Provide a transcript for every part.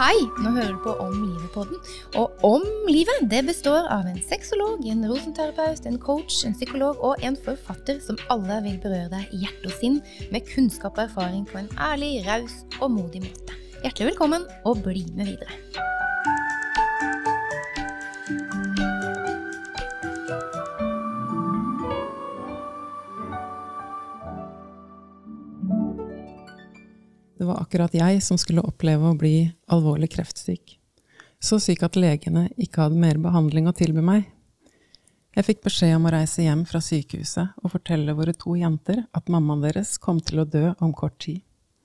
Hei, nå hører du på Om Livet-podden. Og Om Livet, det består av en sexolog, en rosenterapeut, en coach, en psykolog og en forfatter som alle vil berøre deg i hjerte og sinn med kunnskap og erfaring på en ærlig, raus og modig måte. Hjertelig velkommen, og bli med videre. Det var akkurat jeg som skulle oppleve å bli alvorlig kreftsyk. Så syk at legene ikke hadde mer behandling å tilby meg. Jeg fikk beskjed om å reise hjem fra sykehuset og fortelle våre 2 jenter at mammaen deres kom til å dø om kort tid.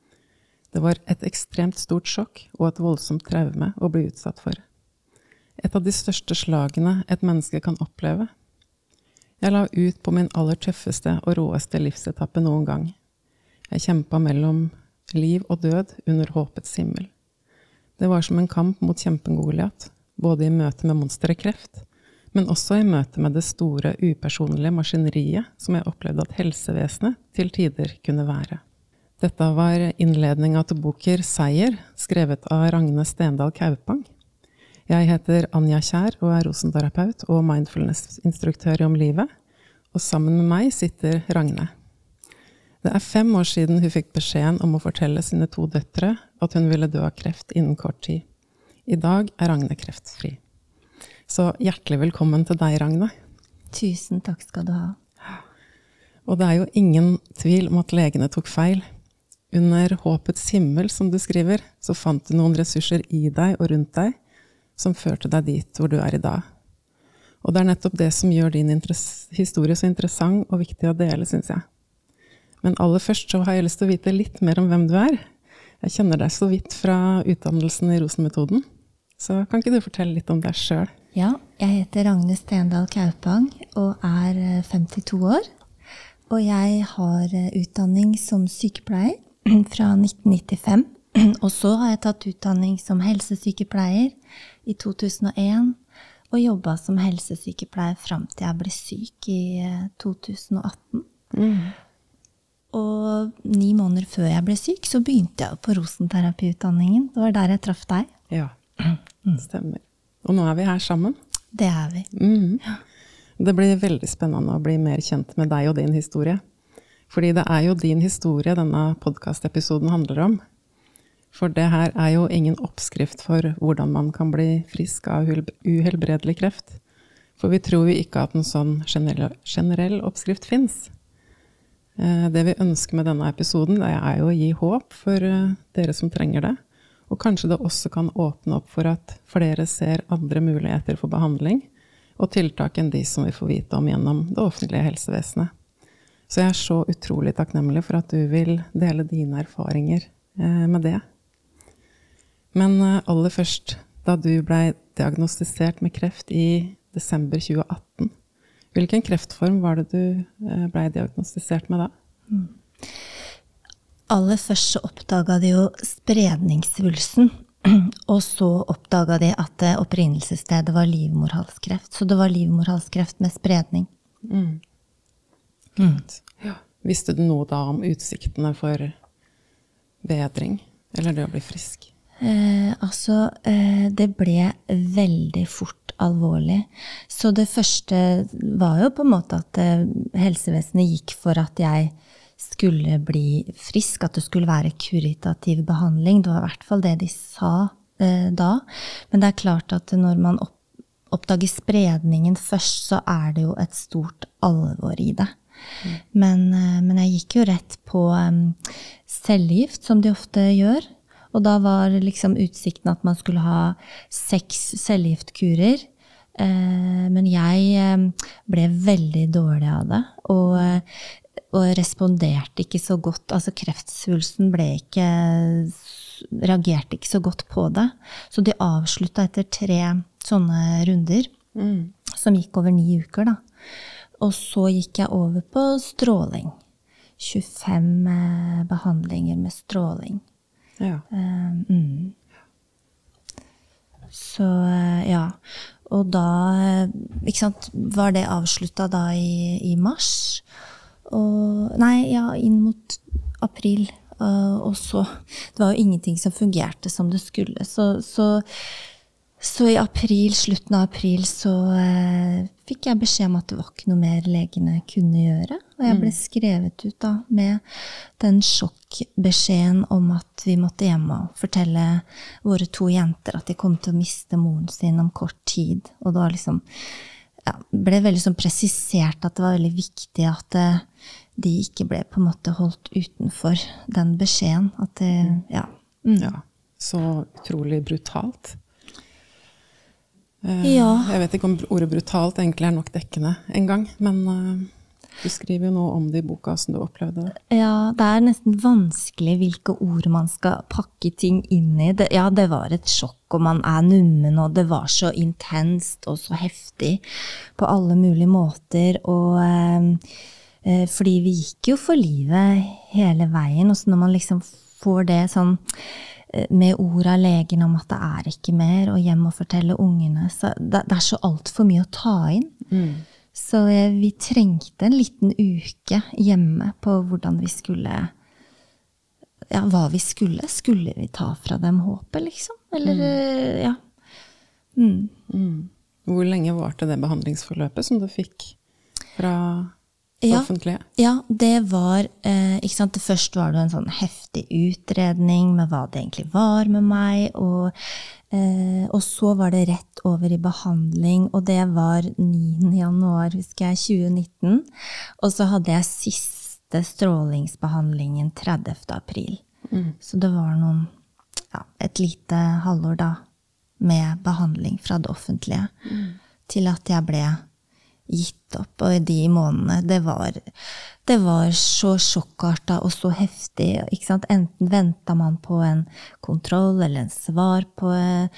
Det var et ekstremt stort sjokk og et voldsomt traume å bli utsatt for. Et av de største slagene et menneske kan oppleve. Jeg la ut på min aller tøffeste og råeste livsetappe noen gang. Jeg kjempet mellom liv og død under håpets himmel. Det var som en kamp mot kjempen Goliat, både i møte med monsteret kreft, men også i møte med det store, upersonlige maskineriet som jeg opplevde at helsevesenet til tider kunne være. Dette var innledningen til boker Seier, skrevet av Ragne Stendal Kaupang. Jeg heter Anja Kjær og er rosenterapeut og mindfulness-instruktør i Om Livet, og sammen med meg sitter Ragne. Det er 5 år siden hun fikk beskjeden om å fortelle sine 2 døtre at hun ville dø av kreft innen kort tid. I dag er Ragne kreftfri. Så hjertelig velkommen til deg, Ragne. Tusen takk skal du ha. Og det er jo ingen tvil om at legene tok feil. Under håpets himmel, som du skriver, så fant du noen ressurser i deg og rundt deg som førte deg dit hvor du er i dag. Og det er nettopp det som gjør din historie så interessant og viktig å dele, synes jeg. Men aller først så har jeg lyst til å vite litt mer om hvem du er. Jeg kjenner deg så vidt fra utdannelsen i Rosenmetoden. Så kan ikke du fortelle litt om deg selv? Ja, jeg heter Ragne Stendal Kaupang og er 52 år. Og jeg har utdanning som sykepleier fra 1995. Og så har jeg tatt utdanning som helsesykepleier i 2001 og jobbet som helsesykepleier frem til jeg ble syk i 2018. Og 9 måneder før jeg ble syk, så begynte jeg på rosenterapiutdanningen. Det var der jeg traff deg. Ja, stemmer. Og nå er vi her sammen. Det er vi. Ja. Det blir veldig spennende å bli mer kjent med deg og din historie. Fordi det er jo din historie denne podcast-episoden handler om. For det her er jo ingen oppskrift for hvordan man kan bli frisk av uhelbredelig kreft. For vi tror jo ikke at en sånn generell oppskrift finnes. Det vi ønsker med denne episoden, det er jo å gi håp for dere som trenger det, og kanskje det også kan åpne opp for at flere ser andre muligheter for behandling og tiltak enn de som vi får vite om gjennom det offentlige helsevesenet. Så jeg er så utrolig takknemlig for at du vil dele dine erfaringer med det. Men aller først, da du ble diagnostisert med kreft i desember 2018, hvilken kreftform var det du ble diagnostisert med da? Aller først så oppdaget de jo spredningssvulsten, og så oppdaget de at opprinnelsesstedet var livmorhalskreft. Så det var livmorhalskreft med spredning. Ja. Visste du noe da om utsiktene for bedring, eller det å bli frisk? Det ble veldig fort alvorlig. Så det første var jo på en måte at helsevesenet gikk for at jeg skulle bli frisk, at det skulle være kuritativ behandling. Det var i hvert fall det de sa da. Men det er klart at når man oppdager spredningen først, så er det jo et stort alvor i det. Men jeg gikk jo rett på cellegift, som de ofte gjør. Og da var liksom utsikten at man skulle ha 6 cellegiftkurer. Men jeg ble veldig dårlig av det, og responderte ikke så godt. Altså kreftsvulsten reagerte ikke så godt på det. Så de avsluttet etter 3 sånne runder, som gikk over 9 uker da. Og så gikk jeg over på stråling. 25 behandlinger med stråling. Ja. Så ja, og da ikke sant, var det avsluttet da i mars, og inn mot april og så, det var jo ingenting som fungerte som det skulle. Så i april, slutten av april, så fikk jeg beskjed om at det var ikke noe mer legene kunne gjøre. Og jeg ble skrevet ut da, med den sjokkbeskjeden om at vi måtte hjem og fortelle våre 2 jenter at de kom til å miste moren sin om kort tid. Og det var liksom, ja, ble veldig sånn presisert at det var veldig viktig at de ikke ble på en måte holdt utenfor den beskjeden. At det, ja. Ja, så utrolig brutalt. Ja. Jeg vet ikke om ordet brutalt egentlig nok dekkende en gang, men du skriver jo noe om det i boka som du opplevde det. Ja, det nesten vanskelig hvilke ord man skal pakke ting inn i. Det var et sjokk, og man nummen, og det var så intenst og så heftig på alle mulige måter, og fordi vi gikk jo for livet hele veien, og så når man liksom får det sånn med ord av legen om at det ikke mer, og hjem og fortelle ungene, så det så alt for mye å ta inn. Så vi trengte en liten uke hjemme på hvordan vi skulle, ja, hva vi skulle vi ta fra dem håpet, liksom? Eller, ja. Hvor lenge varte det behandlingsforløpet som du fikk fra det offentlige? Ja, det var, ikke sant, først var det en sånn heftig utredning med hva det egentlig var med meg, og så var det rett over i behandling, og det var 9. januar, husker jeg, 2019, og så hadde jeg siste strålingsbehandlingen 30. april. Så det var et lite halvår da, med behandling fra det offentlige, til at jeg ble gitt opp, og i de månedene, det var så sjokkartet og så heftig, ikke sant? Enten ventet man på en kontroll, eller en svar på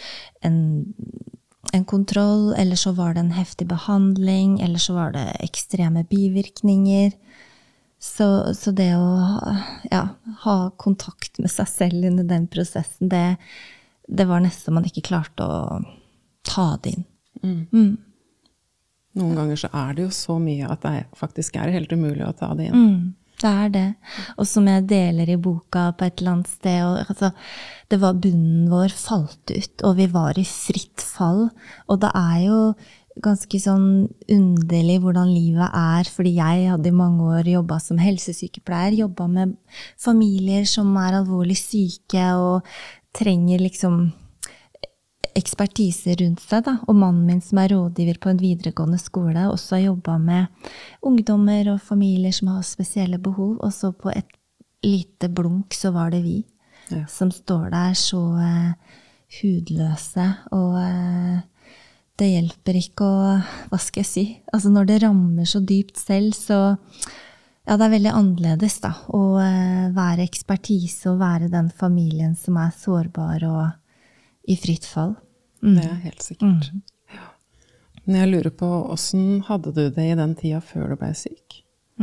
en kontroll, eller så var det en heftig behandling, eller så var det ekstreme bivirkninger. Så det å ha kontakt med seg selv under den prosessen, det var nesten man ikke klarte å ta det inn. Noen ganger så det jo så mye at det faktisk helt umulig å ta det inn. Det det. Og som jeg deler i boka på et eller annet sted, og, altså, det var bunnen vår falt ut, og vi var i fritt fall. Og det jo ganske sånn underlig hvordan livet fordi jeg hadde i mange år jobbet som helsesykepleier, jobbet med familier som alvorlig syke og trenger liksom ekspertise rundt seg da, og mannen min som rådgiver på en videregående skole også har jobbet med ungdommer og familier som har spesielle behov, og så på et lite blunk så var det vi som står der så hudløse, og det hjelper ikke å, hva skal jeg si, altså når det rammer så dypt selv, så ja, det veldig annerledes da, å være ekspertise og være den familien som sårbar og i fritt fall. Det helt sikkert. Ja. Men jeg lurer på, hvordan hadde du det i den tida før du ble syk?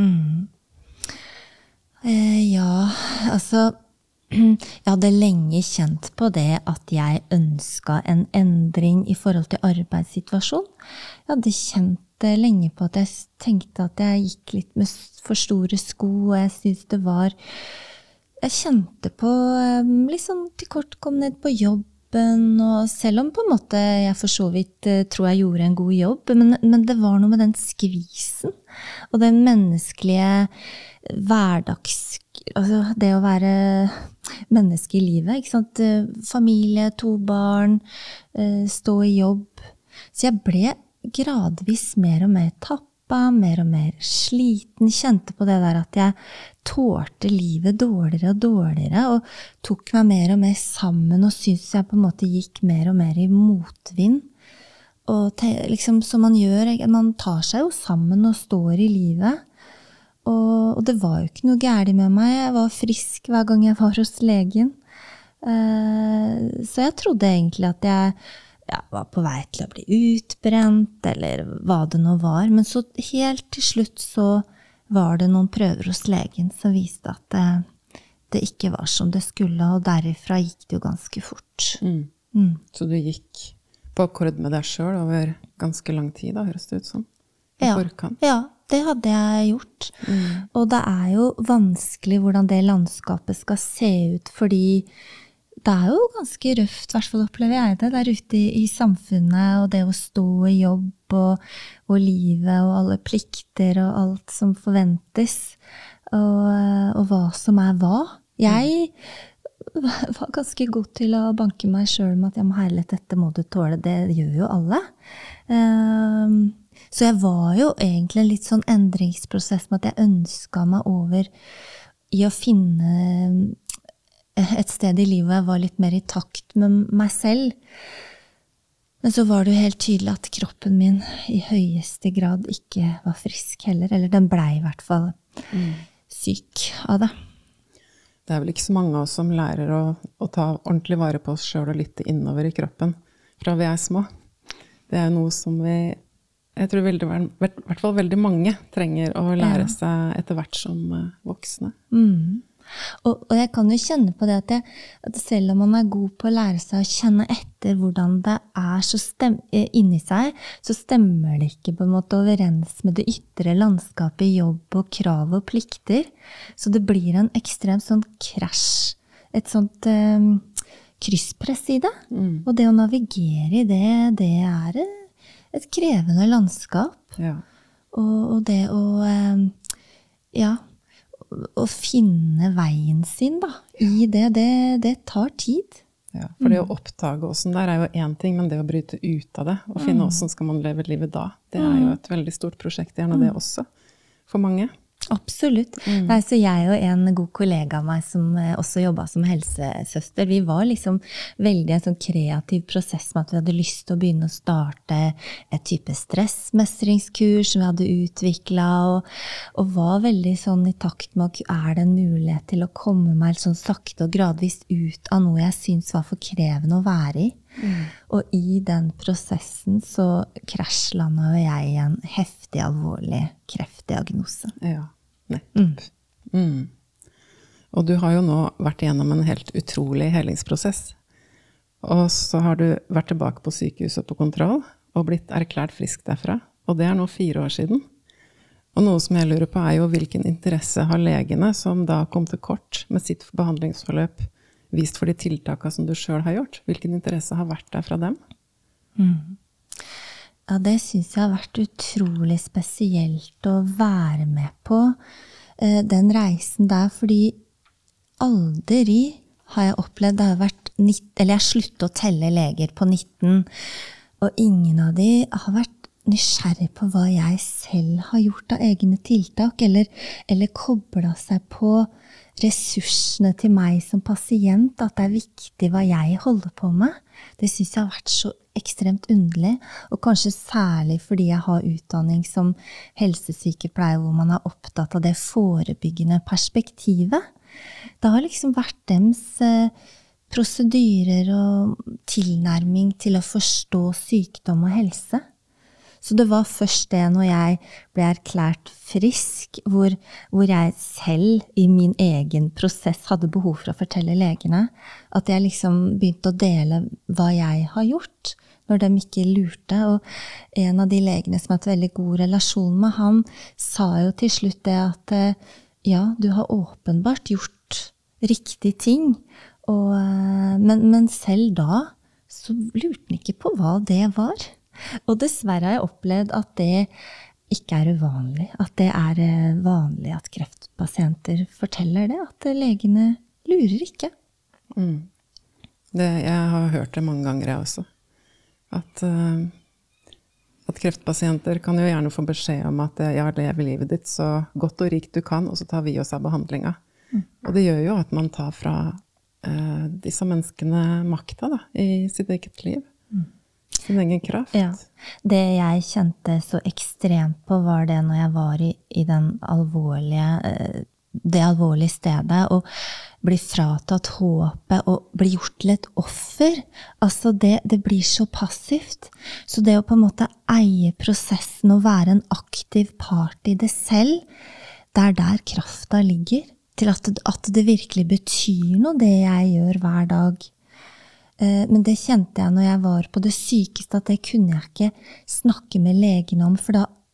Ja, altså, jeg hadde lenge kjent på det at jeg ønsket en endring i forhold til arbeidssituasjon. Jeg hadde kjent det lenge på at jeg tenkte at jeg gikk litt med for store sko, og jeg synes det var, jeg kjente på litt sånn tilkortkommenhet på jobb, og selv om på en måte jeg for så vidt tror jeg gjorde en god jobb, men det var noe med den skvisen og den menneskelige altså det å være menneske i livet, ikke sant? Familie, 2 barn, stå i jobb. Så jeg ble gradvis mer og mer tappet, mer og mer sliten, kjente på det der at jeg tålte livet dårligere og dårligere, og tok meg mer og mer sammen, og syntes jeg på en måte gikk mer og mer i motvind. Og liksom som man gjør, man tar seg jo sammen og står i livet, og det var jo ikke noe gærent med meg, jeg var frisk hver gang jeg var hos legen. Så jeg trodde egentlig at jeg var på vei til å bli utbrent, eller hva det nå var. Men så helt til slutt så var det noen prøver hos legen som viste at det ikke var som det skulle, og derifra gikk det jo ganske fort. Så du gikk på akkord med deg selv over ganske lang tid, da, høres det ut som? I forkant. Ja, det hadde jeg gjort. Og det jo vanskelig hvordan det landskapet skal se ut, fordi det jo ganske røft, I hvert fall opplever jeg det, der ute I samfunnet, og det å stå I jobb, og livet, og alle plikter, og alt som forventes, og hva som hva. Jeg var ganske god til å banke meg selv med at herlighet, dette må du tåle, det gjør jo alle. Så jeg var jo egentlig en litt sånn endringsprosess med at jeg ønsket meg over I å finne et sted I livet hvor jeg var litt mer I takt med meg selv. Men så var det jo helt tydelig at kroppen min I høyeste grad ikke var frisk heller, eller den ble I hvert fall syk av det. Det vel ikke så mange av oss som lærer å ta ordentlig vare på oss selv og lytte innover I kroppen fra vi små. Det jo noe som jeg tror I hvert fall veldig mange trenger å lære seg etter hvert som voksne. Og jeg kan jo kjenne på det at selv om man god på å lære seg å kjenne etter hvordan det så inni seg, så stemmer det ikke på en måte overens med det ytre landskapet I jobb og krav og plikter. Så det blir en ekstremt sånn krasj, et sånt krysspress I det. Og det å navigere I det et krevende landskap. Ja. Og det å finne veien sin da, I det tar tid. Ja, for det å oppdage hvordan det jo en ting, men det å bryte ut av det, og finne hvordan skal man leve livet da, det jo et veldig stort prosjekt, gjerne det også, for mange. Absolutt. Nei, så jeg og en god kollega av meg som også jobbet som helsesøster, vi var liksom veldig en sånn kreativ prosess med at vi hadde lyst til å begynne å starte et type stressmestringskurs som vi hadde utviklet, og var veldig sånn I takt med at det en mulighet til å komme meg sånn sakte og gradvis ut av noe jeg synes var for krevende å være I. Og I den prosessen så krasjlandet jeg I en heftig, alvorlig kreftdiagnose. Ja, nettopp. Og du har jo nå vært gjennom en helt utrolig helingsprosess. Og så har du vært tilbake på sykehuset på kontroll, og blitt erklært frisk derfra. Og det nå 4 år siden. Og noe som jeg lurer på jo hvilken interesse har legene som da kom til kort med sitt behandlingsforløp, vist for de tiltakene som du selv har gjort? Hvilken interesse har vært der fra dem? Ja, det synes jeg har vært utrolig spesielt å være med på den reisen der, fordi aldri har jeg opplevd, det har vært eller jeg sluttet å telle leger på 19, og ingen av de har vært nysgjerrig på hva jeg selv har gjort av egne tiltak, eller koblet seg på ressursene til meg som pasient, at det viktig hva jeg holder på med. Det synes jeg har vært så ekstremt underlig, og kanskje særlig fordi jeg har utdanning som helsesykepleier, hvor man opptatt av det forebyggende perspektivet. Det har liksom vært dems prosedyrer og tilnærming til å forstå sykdom og helse. Så det var først det når jeg ble erklært frisk, hvor jeg selv I min egen prosess hadde behov for å fortelle legene, at jeg liksom begynte å dele hva jeg har gjort, når de ikke lurte. Og en av de legene som jeg har et veldig god relasjon med, han sa jo til slutt det at ja, du har åpenbart gjort riktig ting, men selv da så lurte han ikke på hva det var. Og dessverre har jeg opplevd at det ikke uvanlig, at det vanlig at kreftpasienter forteller det, at legene lurer ikke. Jeg har hørt det mange ganger jeg også. At kreftpasienter kan jo gjerne få beskjed om at ja, lever livet ditt så godt og rikt du kan, og så tar vi oss av behandlinga. Og det gjør jo at man tar fra disse menneskene makta da, I sitt eget liv. Sin egen kraft. Ja. Det jeg kjente så ekstremt på var det når jeg var I det alvorlige stedet, og bli fratatt håpet og bli gjort til et offer. Altså det blir så passivt. Så det å på en måte eie prosessen og være en aktiv part I det selv, det der krafta ligger, til at det virkelig betyr noe det jeg gjør hver dag. Men det kjente jeg når jeg var på det sykeste, at det kunne jeg ikke snakke med legene om, for da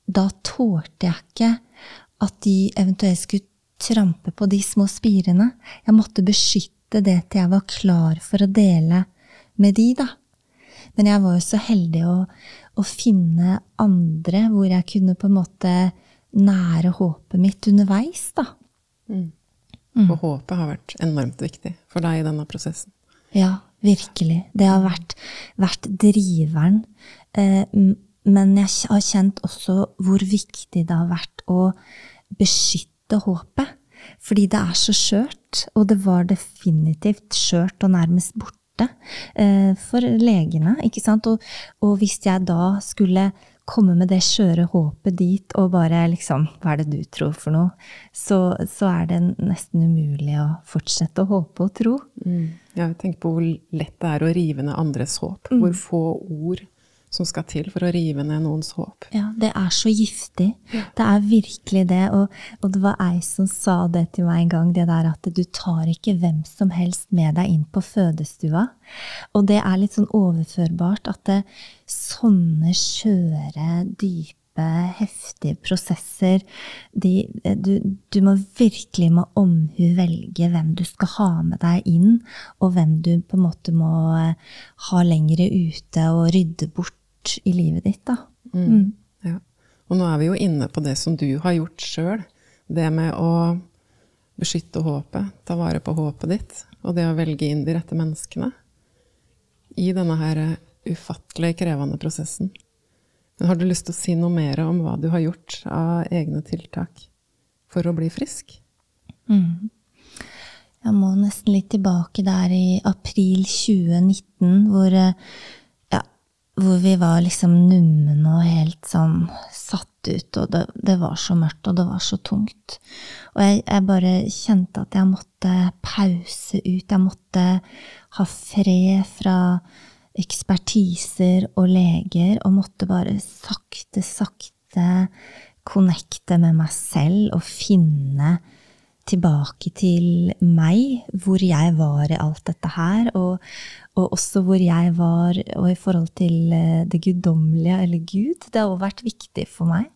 da tålte jeg ikke at de eventuelt skulle trampe på de små spirene. Jeg måtte beskytte det til jeg var klar for å dele med de da. Men jeg var jo så heldig å finne andre hvor jeg kunne på en måte nære håpet mitt underveis da. Og håpet har vært enormt viktig for deg i denne prosessen. Ja, virkelig. Det har vært driveren. Men jeg har kjent også hvor viktig det har vært å beskytte håpet. Fordi det så skjørt, og det var definitivt skjørt og nærmest borte for legene, ikke sant? Og hvis jeg da skulle komme med det skjøre håpet dit, og bare liksom, hva det du tror for noe, så det nesten umulig å fortsette å håpe og tro. Jeg tenker på hvor lett det å rive ned andres håp, hvor få ord som skal til for å rive ned noens håp. Ja, det så giftig. Det virkelig det, og det var jeg som sa det til meg en gang, det der at du tar ikke hvem som helst med deg inn på fødestua, og det litt sånn overførbart at sånne skjøre, dype, heftige prosesser, du må virkelig med omhu velge hvem du skal ha med deg inn, og hvem du på en måte må ha lengre ute og rydde bort i livet ditt da. Ja. Og nå vi jo inne på det som du har gjort selv, det med å beskytte håpet, ta vare på håpet ditt, og det å velge inn de rette menneskene i denne her ufattelig krevende prosessen. Men har du lyst til å si noe mer om hva du har gjort av egne tiltak for å bli frisk? Jeg må nesten litt tilbake der i april 2019, hvor vi var liksom nummen og helt sånn satt ut, og det var så mørkt, og det var så tungt. Og jeg bare kjente at jeg måtte pause ut, jeg måtte ha fred fra ekspertiser og leger, og måtte bare sakte connecte med meg selv og finne tilbake til meg, hvor jeg var i alt dette her, og også hvor jeg var og i forhold til det guddommelige, eller Gud. Det har også vært viktig for meg.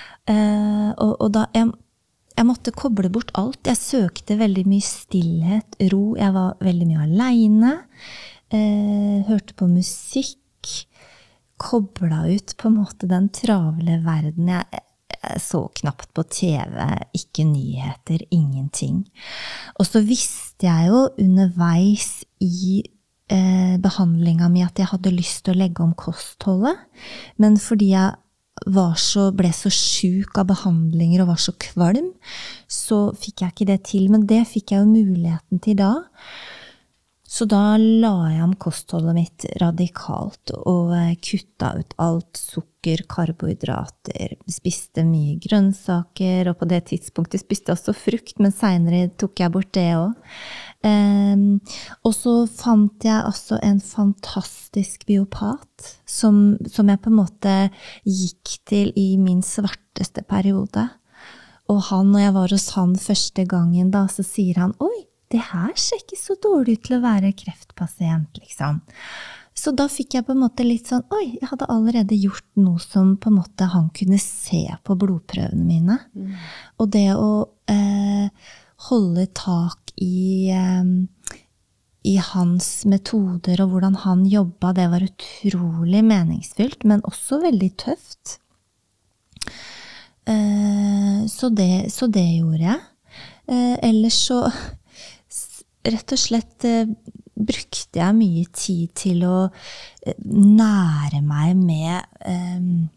Og da jeg måtte koble bort alt. Jeg søkte veldig mye stillhet, ro. Jeg var veldig mye alene. Hørte på musikk. Koblet ut på en måte den travle verden. Jeg så knapt på TV, ikke nyheter, ingenting. Og så visste jeg jo underveis i behandlingen min at jeg hadde lyst til å legge om kostholdet, men fordi jeg ble så syk av behandlinger og var så kvalm, så fikk jeg ikke det til, men det fikk jeg jo muligheten til da. Så da la jeg om kostholdet mitt radikalt og kutta ut alt sukker, karbohydrater, spiste mye grønnsaker, og på det tidspunktet spiste jeg også frukt, men senere tok jeg bort det også. Og så fant jeg også en fantastisk biopat som jeg på en måte gikk til i min svarteste periode. Og når jeg var hos han første gangen da, så sier han, oi, det her ser ikke så dårlig ut til å være kreftpasient, liksom. Så da fikk jeg på en måte litt sånn, oi, jeg hadde allerede gjort noe som på en måte han kunne se på blodprøvene mine. Og det å holde tak i hans metoder og hvordan han jobbet, det var utrolig meningsfylt, men også veldig tøft. Så det gjorde jeg. Ellers så rett og slett brukte jeg mye tid til å nære meg med,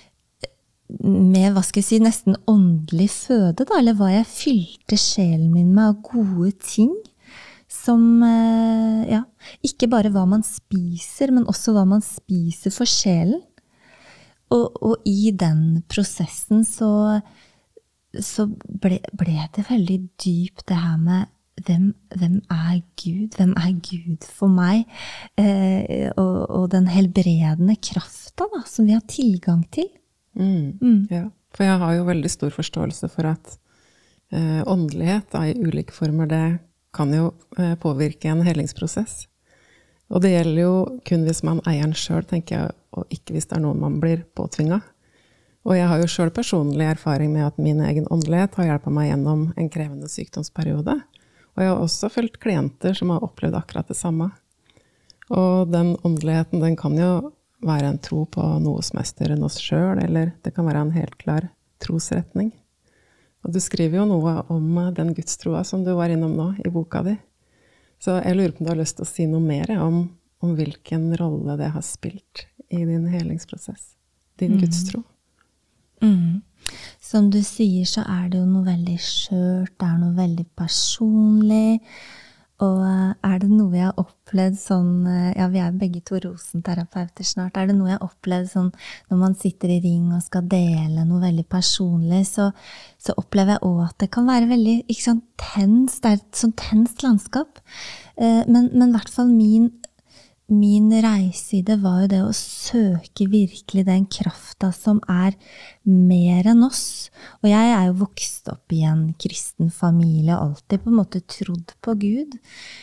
hva skal jeg si, nesten åndelig føde, da, eller hva jeg fylte sjelen min med av gode ting, som, ikke bare hva man spiser, men også hva man spiser for sjelen. Og i den prosessen så ble det veldig dypt det her med hvem Gud? Hvem Gud for meg? Og den helbredende kraften da, som vi har tilgang til. Ja, for jeg har jo veldig stor forståelse for at åndelighet da, i ulike former, det kan jo påvirke en helingsprosess. Og det gjelder jo kun hvis man eier den selv, tenker jeg, og ikke hvis det noen man blir påtvinget. Og jeg har jo selv personlig erfaring med at min egen åndelighet har hjulpet meg gjennom en krevende sykdomsperiode. Og jeg har også følt klienter som har opplevd akkurat det samme. Og den åndeligheten, den kan jo være en tro på noe som er større enn oss selv, eller det kan være en helt klar trosretning. Og du skriver jo noe om den gudstroa som du var innom nå i boka di. Så jeg lurer på om du har lyst til å si noe mer om hvilken rolle det har spilt i din helingsprosess, din gudstro. Som du sier, så er det jo noe veldig skjørt, det er noe veldig personlig, og er det noe jeg har opplevd sånn, ja, vi er begge to rosenterapeuter snart, er det noe jeg har opplevd sånn, når man sitter i ring og skal dele noe veldig personlig, så opplever jeg også at det kan være veldig, ikke sånn tens, det er et sånn tenst landskap, men i hvert fall min reise i det var jo det å søke virkelig den krafta som er mer enn oss. Og jeg er jo vokst opp i en kristen familie, alltid på en måte trodd på Gud.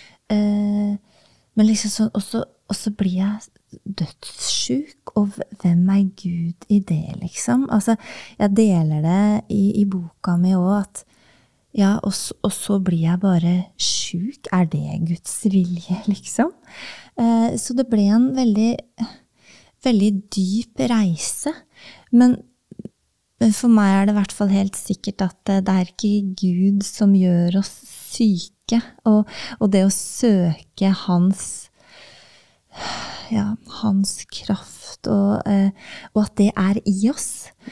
Men liksom sånn, og så blir jeg dødssyk, og hvem er Gud i det, liksom? Altså, jeg deler det i boka mi også, at ja, og så blir jeg bare syk. Er det Guds vilje, liksom? Så det ble en veldig, veldig dyp reise. Men for meg er det i hvert fall helt sikkert at det er ikke Gud som gjør oss syke. Og det å søke hans kraft, og at det er i oss.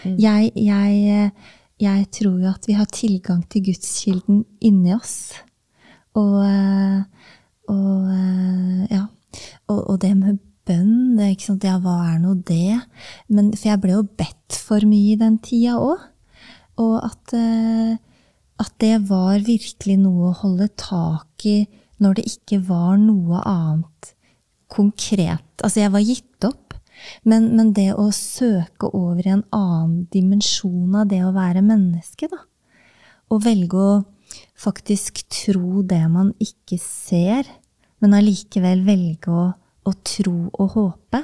Jeg tror jo at vi har tilgang til Gudskilden inni oss. Og det med bønn, det er ikke sant, ja, hva er nå det? Men, for jeg ble jo bedt for mye i den tida også. Og at det var virkelig noe å holde tak i når det ikke var noe annet konkret. Altså, jeg var gitt opp. Men det å søke over i en annen dimensjon av det å være menneske, da. Og velge å faktisk tro det man ikke ser, men allikevel velge å tro og håpe.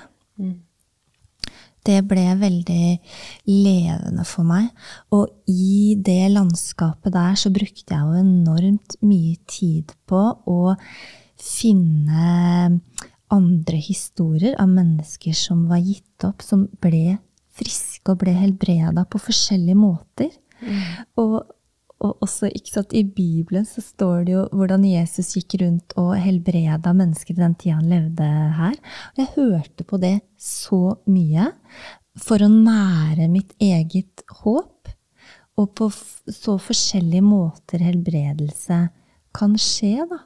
Det ble veldig levende for meg. Og i det landskapet der så brukte jeg jo enormt mye tid på å finne andre historier av mennesker som var gitt opp, som ble friske og ble helbredet på forskjellige måter. Og også, ikke sant, i Bibelen så står det jo hvordan Jesus gikk rundt og helbredet mennesker i den tiden han levde her. Og jeg hørte på det så mye for å nære mitt eget håp, og på så forskjellige måter helbredelse kan skje, da.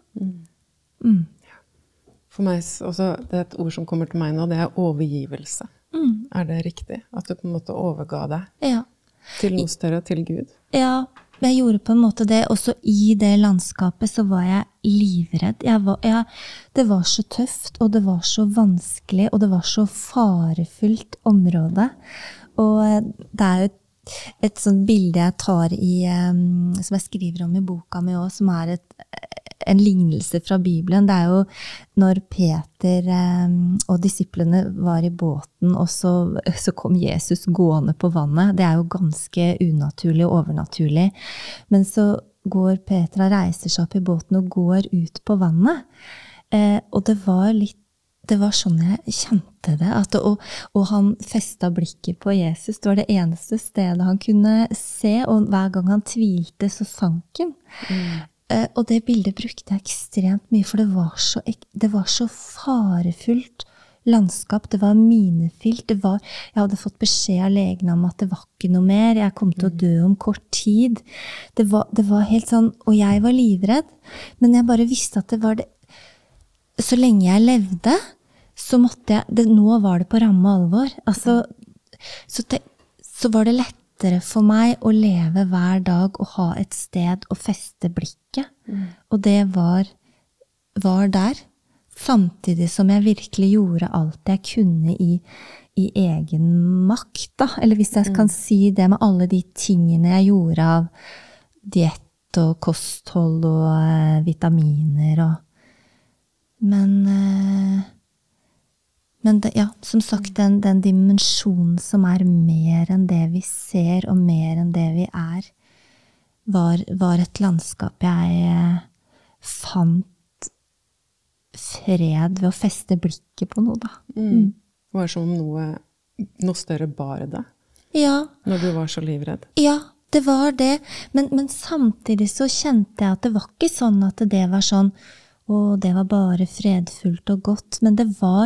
For meg, også, det er et ord som kommer til meg nå, det er overgivelse. Er det riktig? At du på en måte overga deg til noe større, til Gud? Ja, jeg gjorde på en måte det. Også i det landskapet så var jeg livredd. Det var så tøft, og det var så vanskelig, og det var så farefullt område. Og det er jo et sånt bilde jeg tar i, som jeg skriver om i boka mi også, som er en lignelse fra Bibelen. Det er jo når Peter og disiplene var i båten, og så kom Jesus gående på vannet. Det er jo ganske unaturlig og overnaturlig. Men så går Peter og reiser seg opp i båten og går ut på vannet. Og det var sånn jeg kjente det, og han festet blikket på Jesus. Det var det eneste stedet han kunne se, og hver gang han tvilte, så sank han. Og det bildet brukte jeg ekstremt mye, for det var så farefullt landskap, det var minefylt, jeg hadde fått beskjed av legene om at det var ikke noe mer, jeg kom til å dø om kort tid. Det var helt sånn, og jeg var livredd, men jeg bare visste at det var det. Så lenge jeg levde, så måtte jeg, nå var det på ramme alvor. Altså, så var det lettere for meg å leve hver dag og ha et sted å feste blikket. Og det var der, samtidig som jeg virkelig gjorde alt jeg kunne i egen makt, da. Eller hvis jeg kan si det med alle de tingene jeg gjorde av diett og kosthold og vitaminer og Men Men det, ja, som sagt, den dimensjonen som mer enn det vi ser, og mer enn det vi var et landskap jeg fant fred ved å feste blikket på noe, da. Det var som om noe større bar det. Ja. Når du var så livredd. Ja, det var det. Men samtidig så kjente jeg at det var ikke sånn at det var sånn, det var bare fredfullt og godt, men det var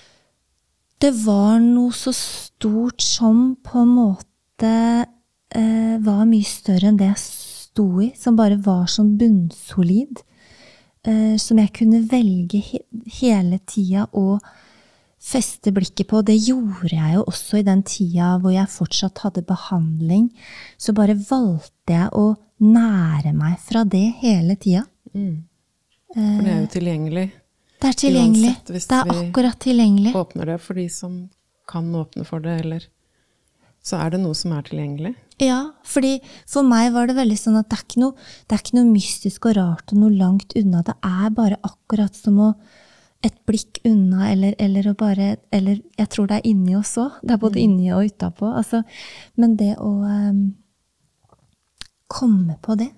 noe så stort som på en måte var mye større enn det jeg sto i, som bare var sånn bunnsolid, som jeg kunne velge hele tida å feste blikket på. Det gjorde jeg jo også i den tida hvor jeg fortsatt hadde behandling, så bare valgte jeg å nære meg fra det hele tida. For det jo tilgjengelig. Det tilgjengelig. Uansett, det akkurat tilgjengelig. Åpner det for de som kan åpne for det, eller så det noe som tilgjengelig. Ja, fordi for meg var det veldig sånn at det ikke noe mystisk og rart og noe langt unna. Det bare akkurat som et blikk unna, eller jeg tror det inni oss også. Det både inni og utenpå. Altså, men det å komme på det.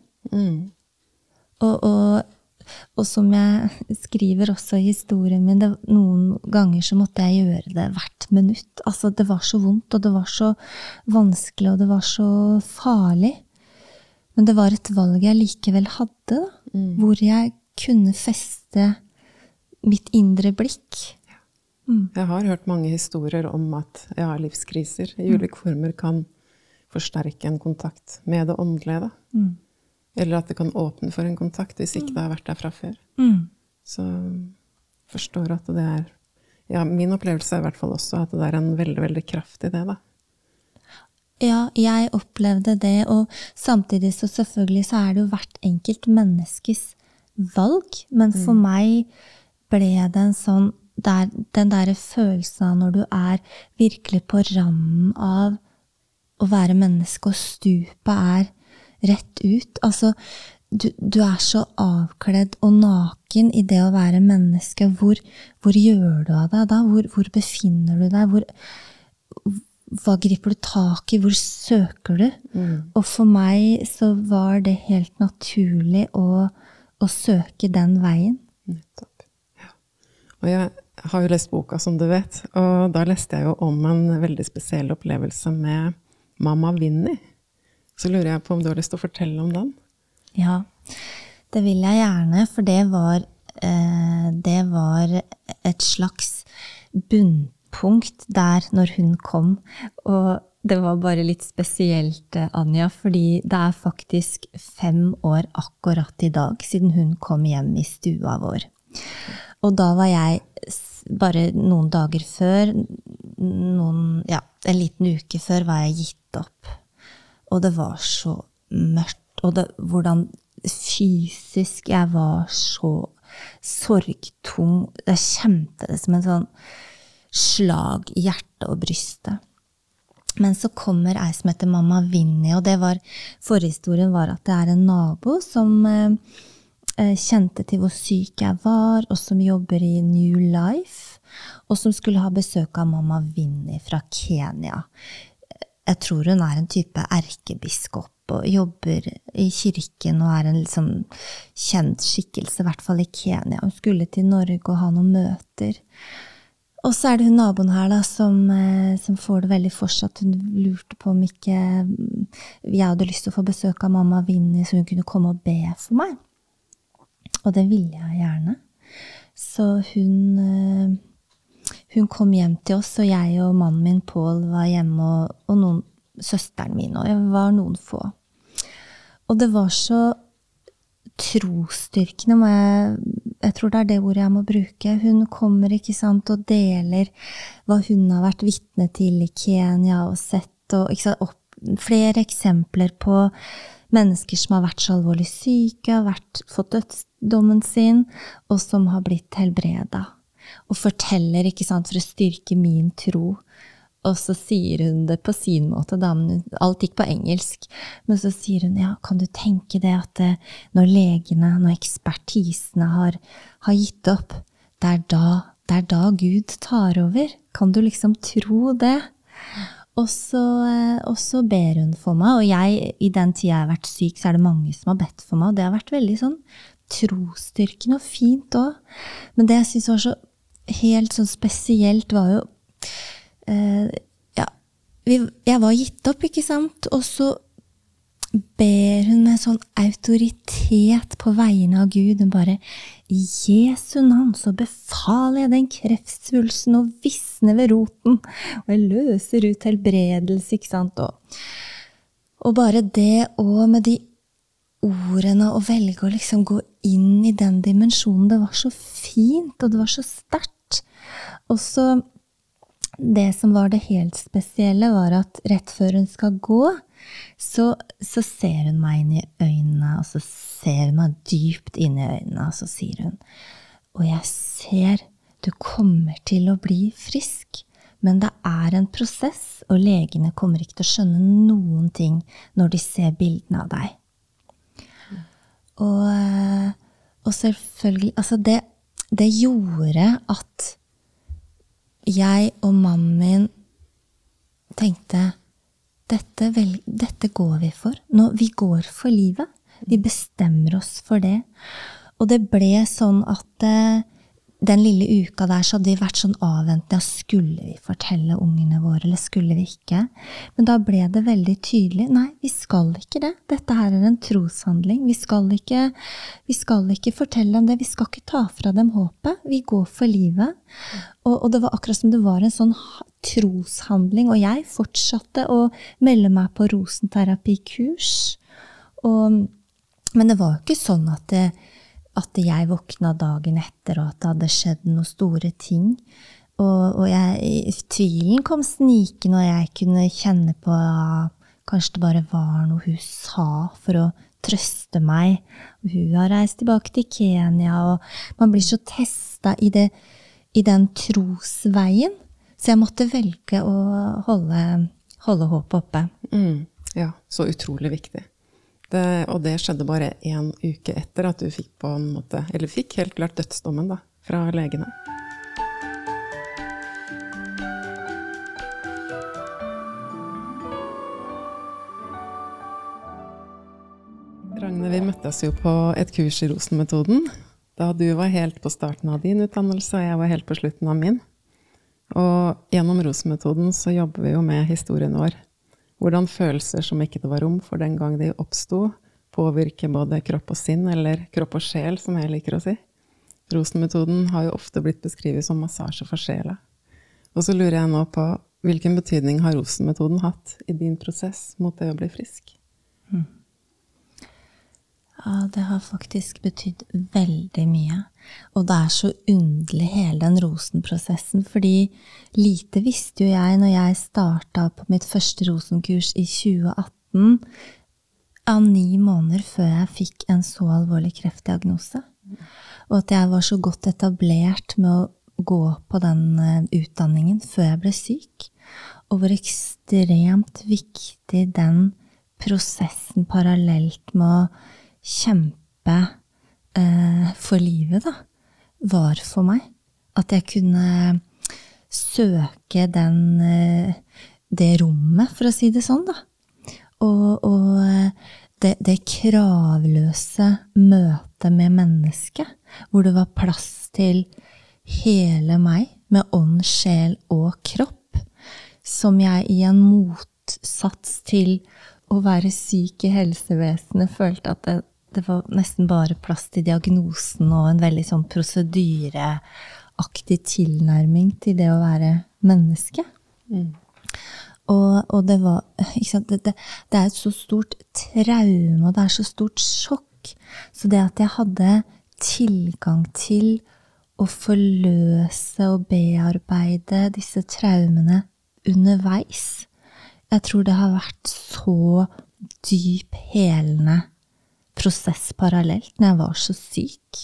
Og som jeg skriver også i historien min, noen ganger så måtte jeg gjøre det hvert minutt. Altså, det var så vondt, og det var så vanskelig, og det var så farlig. Men det var et valg jeg likevel hadde, hvor jeg kunne feste mitt indre blikk. Jeg har hørt mange historier om at livskriser i ulike former kan forsterke en kontakt med det åndelige. Eller at det kan åpne for en kontakt hvis ikke det har vært der fra før. Så forstår at det min opplevelse i hvert fall også at det en veldig, veldig kraft i det, da. Ja, jeg opplevde det, og samtidig så selvfølgelig så det jo hvert enkelt menneskes valg, men for meg ble det en sånn, den der følelsen av når du virkelig på randen av å være menneske, og stupet rett ut. Altså, du så avkledd og naken i det å være menneske. Hvor gjør du av deg da? Hvor befinner du deg? Hva griper du tak i? Hvor søker du? Og for meg så var det helt naturlig å søke den veien. Nettopp. Ja. Og jeg har jo lest boka, som du vet, og da leste jeg jo om en veldig spesiell opplevelse med mamma Winnie. Så lurer jeg på om du har lyst til å fortelle om den? Ja, det vil jeg gjerne, for det var et slags bunnpunkt der når hun kom. Og det var bare litt spesielt, Anja, fordi det faktisk 5 år akkurat i dag siden hun kom hjem i stua vår. Og da var jeg bare noen dager før, en liten uke før var jeg gitt opp. Og det var så mørkt, og hvordan fysisk jeg var så sorgtung. Jeg kjente det som en sånn slag i hjertet og brystet. Men så kommer ei som heter mamma Winnie, og forhistorien var at det en nabo som kjente til hvor syk jeg var, og som jobber i New Life, og som skulle ha besøk av mamma Winnie fra Kenya. Jeg tror hun en type erkebiskop og jobber i kirken og en liksom kjent skikkelse, i hvert fall i Kenya. Hun skulle til Norge og ha noen møter. Og så det hun naboen her da, som får det veldig for seg at hun lurte på om ikke jeg hadde lyst til å få besøk av mamma Winnie, så hun kunne komme og be for meg. Og det ville jeg gjerne. Så hun kom hjem til oss, og jeg og mannen min, Paul, var hjemme, og søsteren min, og jeg var noen få. Og det var så trosstyrkende, jeg tror det ordet jeg må bruke. Hun kommer, ikke sant, og deler hva hun har vært vitne til i Kenya, og sett, og ikke sant, flere eksempler på mennesker som har vært så alvorlig syke, har fått dødsdommen sin, og som har blitt helbredet. Og forteller, ikke sant, for å styrke min tro. Og så sier hun det på sin måte, da, alt gikk på engelsk. Men så sier hun, ja, kan du tenke det at når legene, når ekspertisene har gitt opp, det da det da Gud tar over. Kan du liksom tro det? Og så ber hun for meg, og jeg, i den tiden jeg har vært syk, så det mange som har bedt for meg, og det har vært veldig sånn trosstyrkende og fint også. Men det jeg synes var så helt sånn spesielt var jo, jeg var gitt opp, ikke sant? Og så ber hun med sånn autoritet på vegne av Gud. Hun bare, i Jesu navn så befaler jeg den kreftsvulsten å visne ved roten, og jeg løser ut helbredelse, ikke sant? Og bare det, og med de ordene, å velge å liksom gå inn i den dimensjonen, det var så fint, og det var så sterkt. Og så, det som var det helt spesielle var at rett før hun skal gå, så ser hun meg inn i øynene, og så ser hun meg dypt inn i øynene, og så sier hun, og jeg ser du kommer til å bli frisk, men det en prosess, og legene kommer ikke til å skjønne noen ting når de ser bildene av deg. Og selvfølgelig, altså det gjorde at jeg og mannen min tenkte, dette går vi for. Vi går for livet. Vi bestemmer oss for det. Og det ble sånn at den lille uka der så hadde vi vært sånn avventende. Skulle vi fortelle ungene våre, eller skulle vi ikke? Men da ble det veldig tydelig. Nei, vi skal ikke det. Dette her en troshandling. Vi skal ikke fortelle dem det. Vi skal ikke ta fra dem håpet. Vi går for livet. Og det var akkurat som det var en sånn troshandling, og jeg fortsatte å melde meg på rosenterapikurs. Men det var jo ikke sånn at jeg våkna dagen etter, og at det hadde skjedd noen store ting. Og tvilen kom snikende, og jeg kunne kjenne på kanskje det bare var noe hun sa for å trøste meg. Og hun har reist tilbake til Kenya, og man blir så testet i den trosveien. Så jeg måtte velge å holde håpet oppe. Ja, så utrolig viktig. Og det skjedde bare 1 uke etter at du fikk på en måte, eller fikk helt klart dødsdommen da, fra legene. Ragne, vi møttes jo på et kurs i Rosen-metoden, da du var helt på starten av din utdannelse, og jeg var helt på slutten av min. Og gjennom Rosen-metoden så jobber vi jo med historien vår. Hvordan følelser som ikke det var rom for den gang de oppstod, påvirker både kropp og sinn, eller kropp og sjel, som jeg liker å si. Rosen-metoden har jo ofte blitt beskrevet som massasje for sjela. Og så lurer jeg nå på, hvilken betydning har Rosen-metoden hatt i din prosess mot det å bli frisk? Ja, det har faktisk betydd veldig mye. Og det så underlig hele den rosenprosessen, fordi lite visste jo jeg når jeg startet på mitt første rosenkurs i 2018, 9 måneder før jeg fikk en så alvorlig kreftdiagnose. Og at jeg var så godt etablert med å gå på den utdanningen før jeg ble syk. Og hvor ekstremt viktig den prosessen parallelt med å kjempe for livet da, var for meg. At jeg kunne søke det rommet, for å si det sånn da. Og det kravløse møtet med mennesket, hvor det var plass til hele meg, med ånd, sjel og kropp, som jeg i en motsats til å være syk i helsevesenet følte at det var nesten bare plass til diagnosen og en veldig sånn prosedyreaktig tilnærming til det å være menneske. Og det var, ikke sant, det et så stort traume, og det så stort sjokk. Så det at jeg hadde tilgang til å forløse og bearbeide disse traumene underveis, jeg tror det har vært så dyp helende prosess parallelt når jeg var så syk.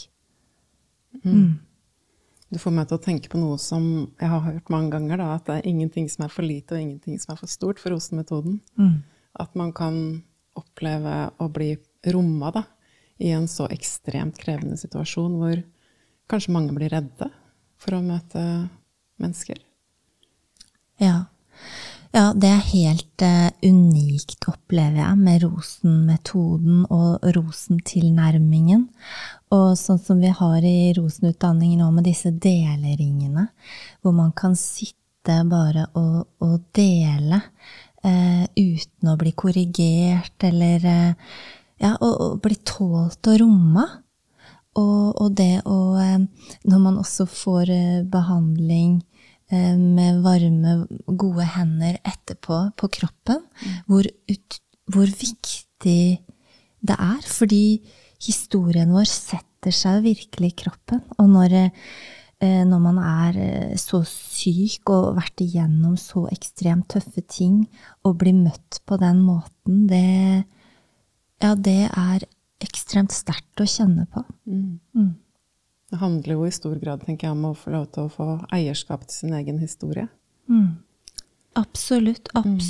Du får meg til å tenke på noe som jeg har hørt mange ganger, da, at det ingenting som for lite og ingenting som for stort for Rosen-metoden. At man kan oppleve å bli rommet da, i en så ekstremt krevende situasjon hvor kanskje mange blir redde for å møte mennesker? Ja. Ja, det helt unikt, opplever jeg, med rosenmetoden og rosentilnærmingen. Og sånn som vi har i rosenutdanningen nå med disse deleringene, hvor man kan sitte bare og dele uten å bli korrigert, eller og bli tålt og romma. Og det når man også får behandling med varme, gode hender etterpå på kroppen, hvor viktig det fordi historien vår setter seg virkelig i kroppen. Og når man så syk og vært igjennom så ekstremt tøffe ting, og blir møtt på den måten, det ekstremt sterkt å kjenne på. Det handler jo i stor grad, tenker jeg, om å få lov til å få eierskap til sin egen historie. Absolutt.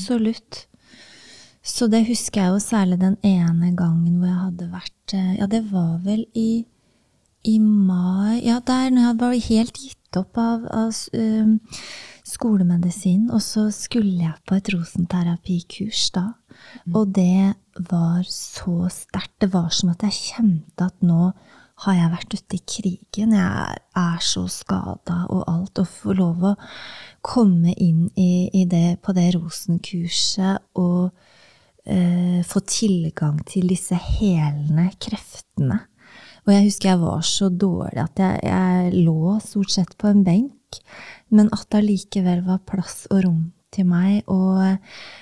Så det husker jeg jo særlig den ene gangen hvor jeg hadde vært, det var vel i mai, der når jeg var helt gitt opp av skolemedisin, og så skulle jeg på et rosenterapikurs da, og det var så sterkt. Det var som at jeg kjente at nå har jeg vært ute i krigen, jeg så skadet og alt, og få lov å komme inn på det rosenkurset og få tilgang til disse helende kreftene. Og jeg husker jeg var så dårlig at jeg lå stort sett på en benk, men at det likevel var plass og rom til meg, og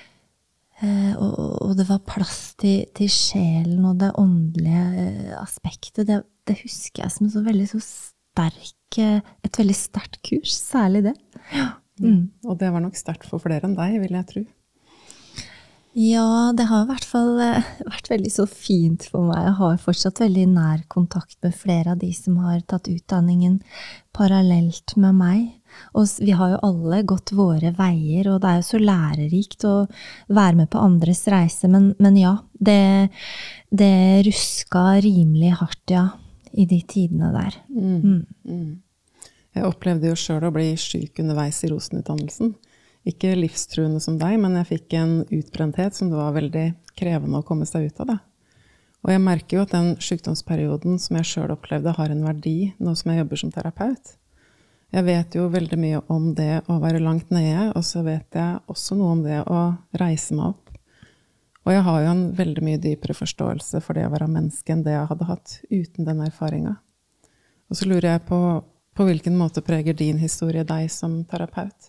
det var plass til sjelen og det åndelige aspektet. Det husker jeg som så veldig et veldig sterkt kurs, særlig det. Og det var nok sterkt for flere enn deg, vil jeg tro. Ja, det har i hvert fall vært veldig så fint for meg. Jeg har fortsatt veldig nær kontakt med flere av de som har tatt utdanningen parallelt med meg. Og vi har jo alle gått våre veier, og det jo så lærerikt å være med på andres reise. Men ja, det ruska rimelig hardt, i de tidene der. Jeg opplevde jo selv å bli syk underveis i rosenutdannelsen. Ikke livstruende som deg, men jeg fikk en utbrenthet som det var veldig krevende å komme seg ut av det. Og jeg merker jo at den sykdomsperioden som jeg selv opplevde har en verdi, nå som jeg jobber som terapeut. Jeg vet jo veldig mye om det å være langt nede, og så vet jeg også noe om det å reise meg opp. Og jeg har jo en veldig mye dypere forståelse for det å være menneske enn det jeg hadde hatt uten den erfaringen. Og så lurer jeg på hvilken måte preger din historie deg som terapeut?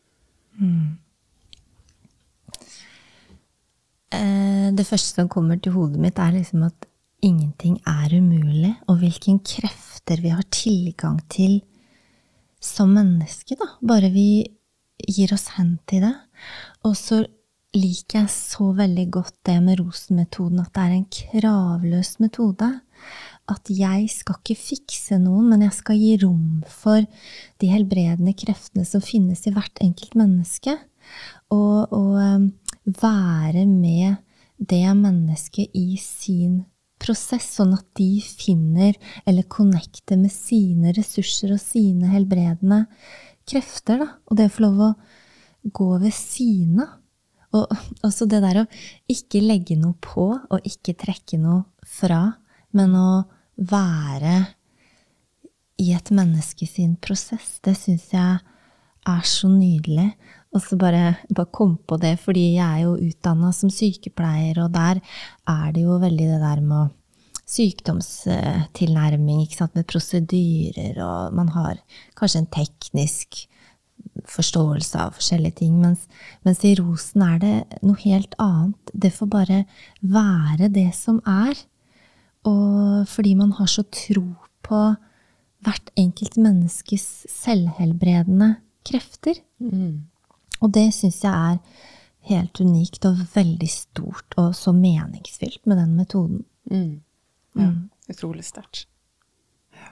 Det første som kommer til hodet mitt liksom at ingenting umulig, og hvilken krefter vi har tilgang til som menneske da, bare vi gir oss hen til det. Og så liker jeg så veldig godt det med rosenmetoden, at det en kravløs metode, at jeg skal ikke fikse noen, men jeg skal gi rom for de helbredende kreftene som finnes i hvert enkelt menneske, og være med det mennesket i sin prosess, sånn at de finner eller connecter med sine ressurser og sine helbredende krefter, da. Og det å få lov å gå ved sine. Og også det der å ikke legge noe på og ikke trekke noe fra, men å være i et menneske sin prosess, det synes jeg så nydelig. Og så bare kom på det, fordi jeg jo utdannet som sykepleier, og der det jo veldig det der med sykdomstilnærming, ikke sant, med prosedyrer, og man har kanskje en teknisk forståelse av forskjellige ting, mens i rosen det noe helt annet. Det får bare være det som og fordi man har så tro på hvert enkelt menneskes selvhelbredende krefter. Og det synes jeg helt unikt og veldig stort og så meningsfylt med den metoden. Ja, utrolig sterkt. Ja.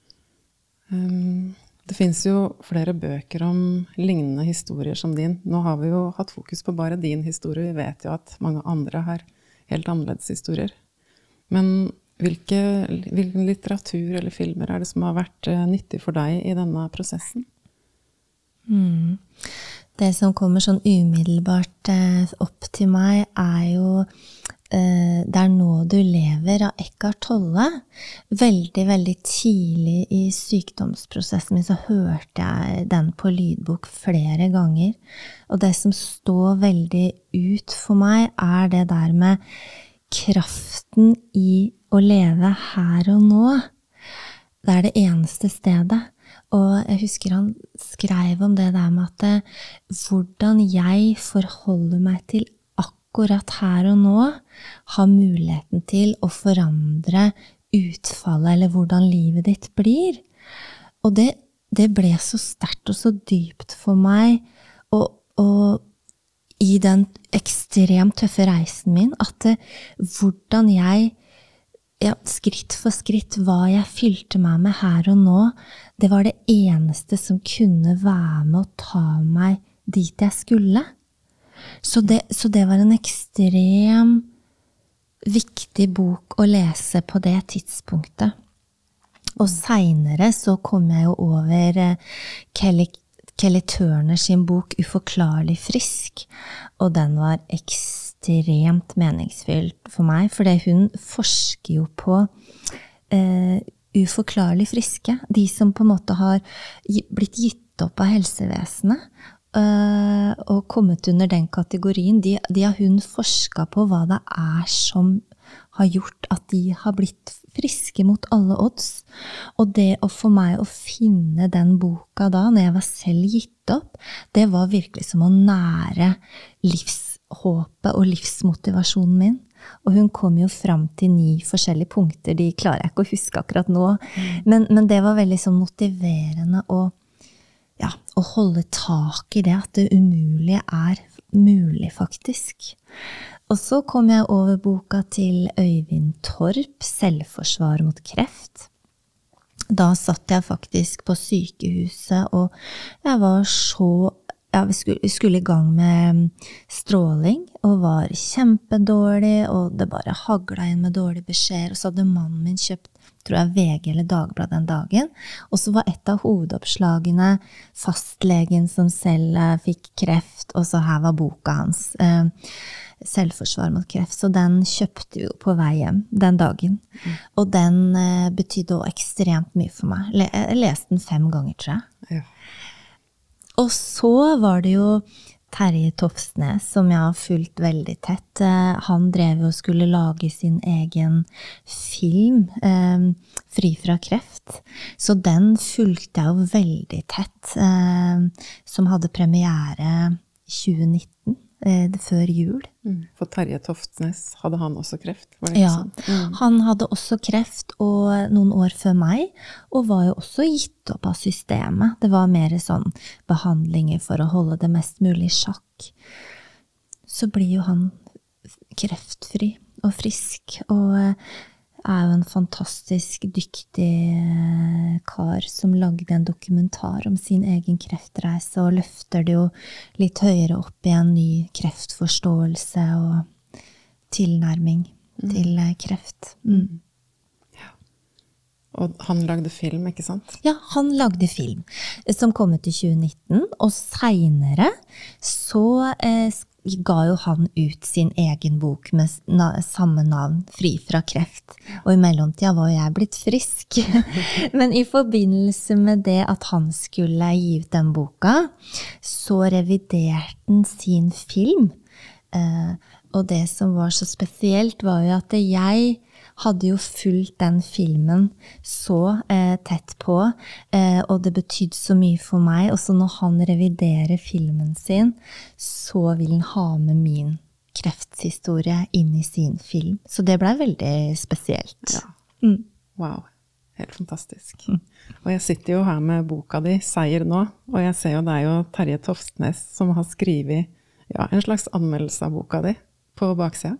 Det finnes jo flere bøker om lignende historier som din. Nå har vi jo hatt fokus på bare din historie. Vi vet jo at mange andre har helt annerledes historier. Men Hvilken litteratur eller filmer det som har vært nyttig for deg i denne prosessen? Det som kommer sånn umiddelbart opp til meg jo Det nå du lever av Eckhart Tolle. Veldig, veldig tidlig i sykdomsprosessen min så hørte jeg den på lydbok flere ganger. Og det som står veldig ut for meg det der med kraften i å leve her og nå. Det det eneste stedet. Og jeg husker han skrev om det der med at hvordan jeg forholder meg til akkurat her og nå, har muligheten til å forandre utfallet, eller hvordan livet ditt blir. Og det ble så sterkt og så dypt for meg, og i den ekstremt tøffe reisen min, at hvordan jeg, skritt for skritt, hva jeg fylte meg med her og nå, det var det eneste som kunne være med å ta meg dit jeg skulle. Så det var en ekstrem viktig bok å lese på det tidspunktet. Og senere så kom jeg jo over Kelly Turner sin bok Uforklarlig frisk, og den var ekstremt meningsfylt for meg, fordi hun forsker jo på uforklarlig friske, de som på en måte har blitt gitt opp av helsevesenet, og kommet under den kategorien, de har hun forsket på hva det som har gjort at de har blitt friske mot alle odds. Og det å få meg å finne den boka da, når jeg var selv gitt opp, det var virkelig som å nære livshåpet og livsmotivasjonen min. Og hun kom jo fram til 9 forskjellige punkter, de klarer jeg ikke å huske akkurat nå, men det var veldig så motiverende å holde tak i det, at det umulige mulig faktisk. Og så kom jeg over boka til Øyvind Torp, Selvforsvar mot kreft. Da satt jeg faktisk på sykehuset, og jeg var vi skulle i gang med stråling, og var kjempedårlig, og det bare haglet inn med dårlige beskjeder, og så hadde mannen min kjøpt, tror jeg, VG eller Dagblad den dagen, og så var et av hovedoppslagene fastlegen som selv fikk kreft, og så her var boka hans, Selvforsvar mot kreft, så den kjøpte vi jo på vei hjem den dagen, og den betydde også ekstremt mye for meg. Jeg leste den 5 ganger, tror jeg. Ja. Og så var det jo Terje Tofsnes, som jeg har fulgt veldig tett. Han drev og skulle lage sin egen film, Fri fra kreft. Så den fulgte jeg jo veldig tett, som hadde premiere 2019, før jul. For Terje Tofsnes, hadde han også kreft? Var det ikke sånn? Han hadde også kreft og noen år før meg, og var jo også gitt opp av systemet. Det var mer sånn behandlinger for å holde det mest mulig i sjakk. Så blir jo han kreftfri og frisk, og jo en fantastisk dyktig kar som lagde en dokumentar om sin egen kreftreise, og løfter det jo litt høyere opp i en ny kreftforståelse og tilnærming til kreft. Ja. Og han lagde film, ikke sant? Ja, han lagde film, som kom ut i 2019, og senere så ga jo han ut sin egen bok med samme navn, Fri fra kreft. Og i mellomtida var jeg blitt frisk. Men i forbindelse med det at han skulle gi ut den boka, så reviderte han sin film. Og det som var så spesielt var jo at jeg hadde jo fulgt den filmen så tett på, og det betydde så mye for meg. Og så når han reviderer filmen sin, så vil han ha med min krefthistorie inn i sin film. Så det ble veldig spesielt. Ja. Wow, helt fantastisk. Og jeg sitter jo her med boka di, Seier nå, og jeg ser jo det jo Terje Tofsnes som har skrivet en slags anmeldelse av boka di på baksida.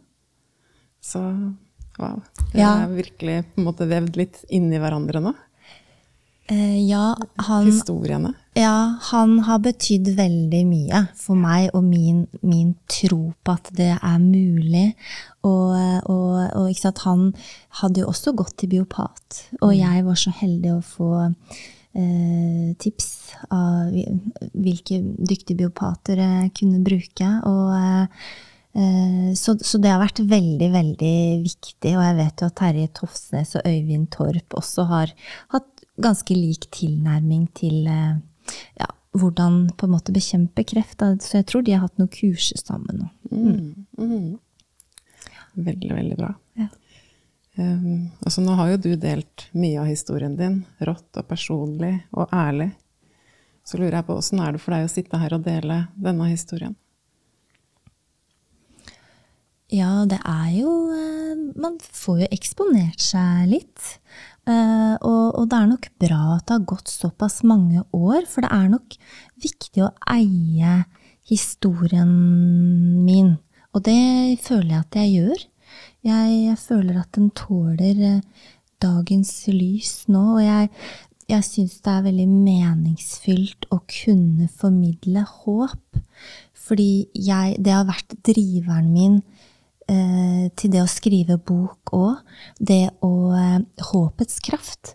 Så wow, det virkelig på en måte vevd litt inn i hverandre nå. Ja, historiene? Ja, han har betydd veldig mye for meg og min tro på at det mulig. Og ikke sant, han hadde jo også gått til biopat, og jeg var så heldig å få tips av hvilke dyktige biopater jeg kunne bruke, så det har vært veldig, veldig viktig, og jeg vet jo at Terje Tofsnes og Øyvind Torp også har hatt ganske lik tilnærming til hvordan på en måte bekjempe kreft, så jeg tror de har hatt noen kurser sammen. Veldig, veldig bra. Ja. Altså nå har jo du delt mye av historien din, rått og personlig og ærlig. Så lurer jeg på, hvordan det for deg å sitte her og dele denne historien? Ja, det jo man får jo eksponert seg litt, og det nok bra at det har gått såpass mange år, for det nok viktig å eie historien min, og det føler jeg at jeg gjør. Jeg føler at den tåler dagens lys nå, og jeg synes det veldig meningsfylt å kunne formidle håp, fordi det har vært driveren min til det å skrive bok og det håpets kraft.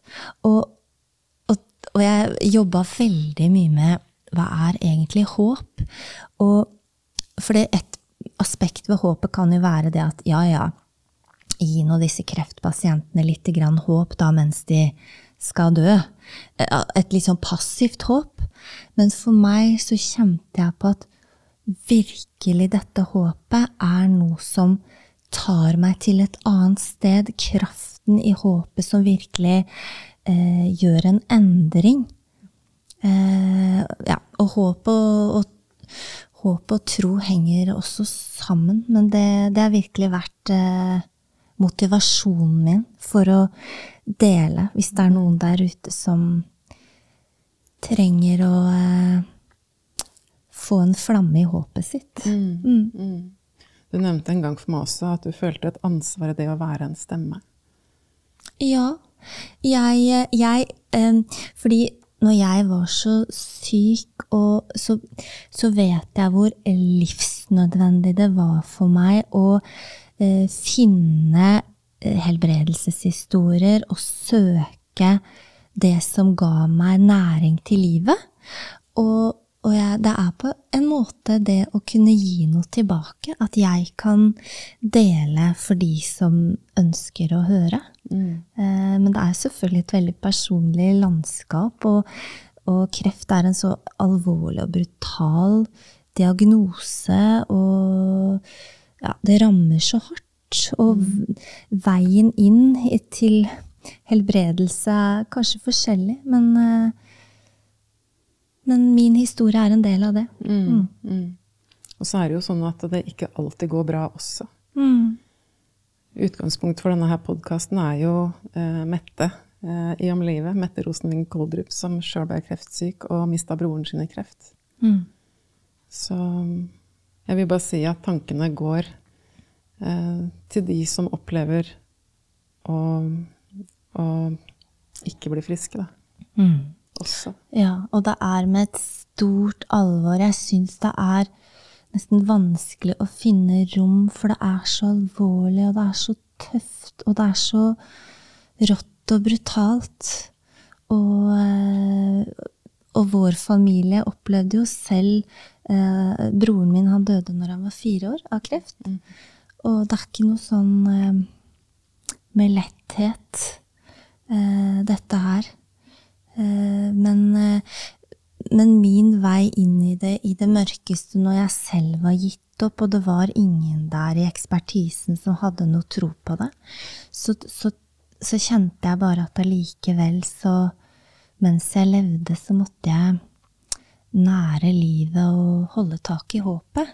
Og jeg jobbet veldig mye med hva egentlig håp. For et aspekt ved håpet kan jo være det at gi nå disse kreftpasientene litt grann håp da mens de skal dø. Et litt sånn passivt håp. Men for meg så kjente jeg på at virkelig dette håpet noe som tar meg til et annet sted. Kraften i håpet som virkelig gjør en endring. Og håp og tro henger også sammen, men det har virkelig vært motivasjonen min for å dele, hvis det noen der ute som trenger å få en flamme i håpet sitt. Du nevnte en gang for meg også at du følte et ansvar i det å være en stemme. Ja, fordi når jeg var så syk, så vet jeg hvor livsnødvendig det var for meg å finne helbredelseshistorier og søke det som ga meg næring til livet. Og det på en måte det å kunne gi noe tilbake, at jeg kan dele for de som ønsker å høre. Men det selvfølgelig et veldig personlig landskap, og kreft en så alvorlig og brutal diagnose, og det rammer så hardt, og veien inn til helbredelse kanskje forskjellig, men min historie en del av det. Og så det jo sånn at det ikke alltid går bra også. Utgangspunkt for denne her podcasten jo Mette i om livet, Mette Rosenving Koldrup, som selv ble kreftsyk og mistet broren sin i kreft. Så jeg vil bare si at tankene går til de som opplever å ikke bli friske da. Også. Ja, og det med et stort alvor. Jeg synes det nesten vanskelig å finne rom, for det så alvorlig, og det så tøft, og det så rått og brutalt. Og vår familie opplevde jo selv, broren min han døde når han var 4 år av kreft, og det ikke noe sånn med letthet dette her. Men min vei inn i det mørkeste når jeg selv var gitt opp, og det var ingen der i ekspertisen som hadde noe tro på det, så kjente jeg bare at allikevel, så mens jeg levde, så måtte jeg nære livet og holde tak i håpet.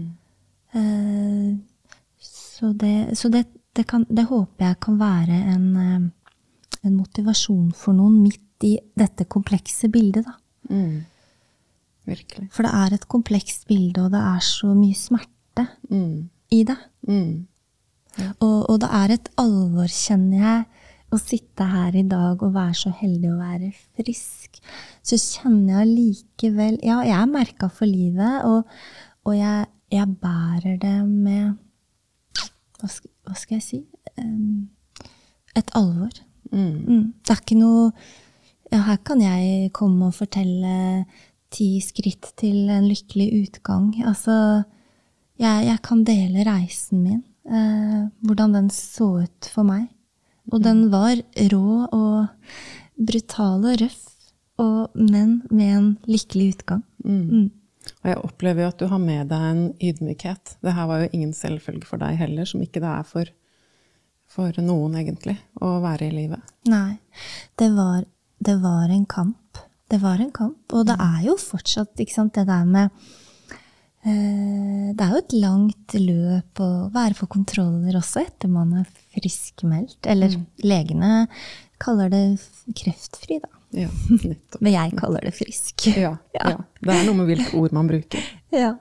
Så det håper jeg kan være en motivasjon for noen midt i dette komplekse bildet da. Virkelig. For det et komplekst bilde, og det så mye smerte i det. Ja. Og det et alvor, kjenner jeg, å sitte her i dag og være så heldig å være frisk, så kjenner jeg likevel, ja, jeg er merket for livet, og jeg bærer det med, hva skal jeg si? Et alvor. Det er ikke noe, ja, her kan jeg komme og fortelle 10 skritt til en lykkelig utgang. Altså, jeg kan dele reisen min, hvordan den så ut for meg. Og den var rå og brutal og røff, men med en lykkelig utgang. Og jeg opplever jo at du har med deg en ydmykhet. Det her var jo ingen selvfølge for deg heller, som ikke det er for noen egentlig, å være i livet. Nei, det var en kamp. Det var en kamp, og det er jo fortsatt, ikke sant, det der med, det er jo et langt løp å være på kontroller også etter man er friskmeldt, eller legene kaller det kreftfri da. Ja, nettopp. Men jeg kaller det frisk. Ja. Det er noe med hvilke ord man bruker. Ja.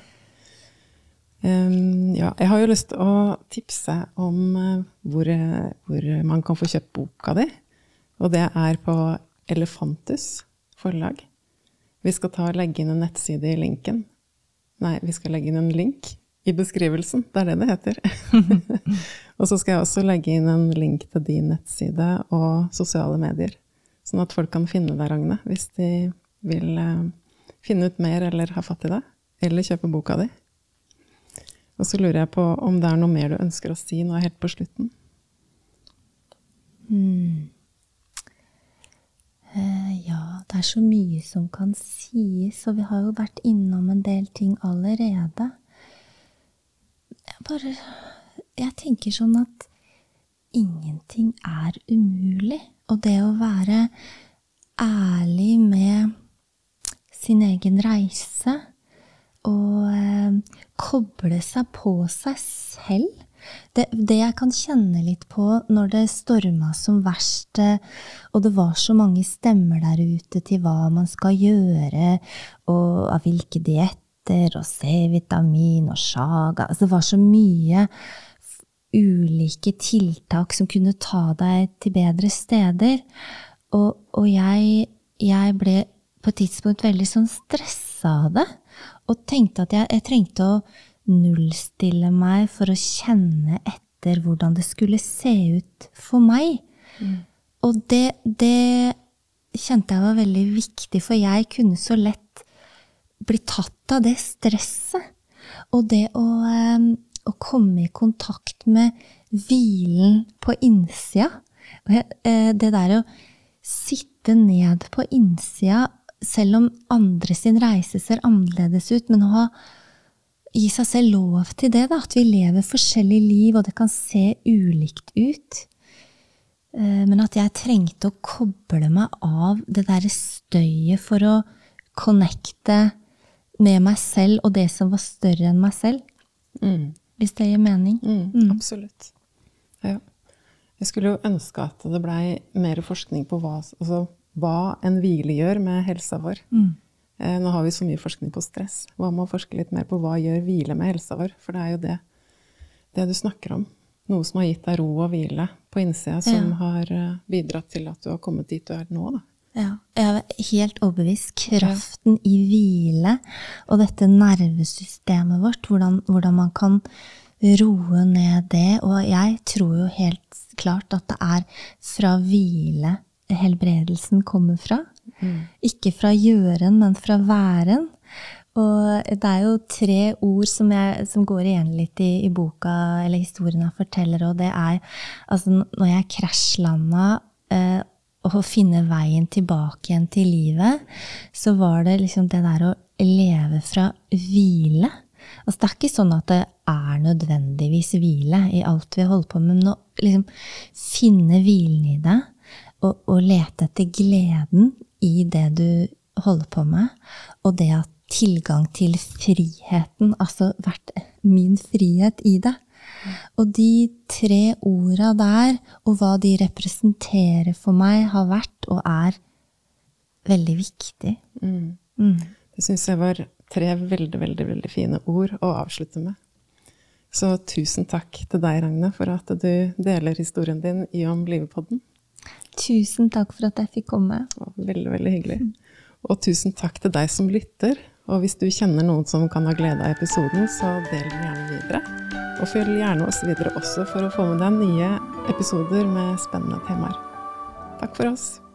Jeg har jo lyst til å tipse om hvor man kan få kjøpt boka di, og det er på Elefantus forlag. Vi skal legge inn en nettside i linken. Nei, vi skal legge inn en link i beskrivelsen, det er det heter. Og så skal jeg også legge inn en link til din nettside og sosiale medier, sånn at folk kan finne deg, Ragne, hvis de vil finne ut mer eller ha fatt i deg, eller kjøpe boka di. Og så lurer jeg på om det er noe mer du ønsker å si nå helt på slutten. Ja, det er så mye som kan sies, og vi har jo vært innom en del ting allerede. Jeg tenker sånn at ingenting er umulig, og det å være ærlig med sin egen reise, og koble seg på seg selv. Det jeg kan kjenne litt på når det stormet som verst, og det var så mange stemmer der ute til hva man skal gjøre, og av hvilke dietter, og C-vitamin, og shaga. Altså det var så mye ulike tiltak som kunne ta deg til bedre steder. Og jeg ble på et tidspunkt veldig sånn stresset av det, og tenkte at jeg trengte å nullstille meg for å kjenne etter hvordan det skulle se ut for meg. Og det kjente jeg var veldig viktig, for jeg kunne så lett bli tatt av det stresset. Og det å komme i kontakt med hvilen på innsida, det der å sitte ned på innsida, selv om andre sin reise ser annerledes ut, men å gi seg selv lov til det, da, at vi lever forskjellige liv, og det kan se ulikt ut. Men at jeg trengte å koble meg av det der støyet for å connecte med meg selv, og det som var større enn meg selv. Hvis det gir mening. Absolutt. Ja. Jeg skulle jo ønske at det ble mer forskning på hva en hvile gjør med helsa vår. Nå har vi så mye forskning på stress. Hva må forske litt mer på hva gjør hvile med helsa vår? For det er jo det du snakker om. Noe som har gitt deg ro og hvile på innsida, som har bidratt til at du har kommet dit du er nå, da. Ja, jeg er helt overbevist. Kraften i hvile, og dette nervesystemet vårt, hvordan man kan roe ned det. Og jeg tror jo helt klart at det er fra hvile helbredelsen kommer fra. Ikke fra gjøren, men fra væren. Og det er jo 3 ord som går igjen litt i boka, eller historien jeg forteller, og det er, altså når jeg krasjlandet og finne veien tilbake igjen til livet, så var det liksom det der å leve fra hvile. Altså det er ikke sånn at det er nødvendigvis hvile i alt vi holder på med, men å liksom finne hvilen i det, og lete etter gleden i det du holder på med, og det at tilgang til friheten, altså vært min frihet i det. Og de 3 ordene der, og hva de representerer for meg, har vært og er veldig viktig. Det synes jeg var 3 veldig, veldig, veldig fine ord å avslutte med. Så tusen takk til deg, Ragne, for at du deler historien din i Om Livet-podden. Tusen takk for at jeg fikk komme. Det var veldig, veldig hyggelig. Og tusen takk til deg som lytter. Og hvis du kjenner noen som kan ha glede av episoden, så del den gjerne videre. Og følg gjerne oss videre også for å få med deg nye episoder med spennende temaer. Takk for oss.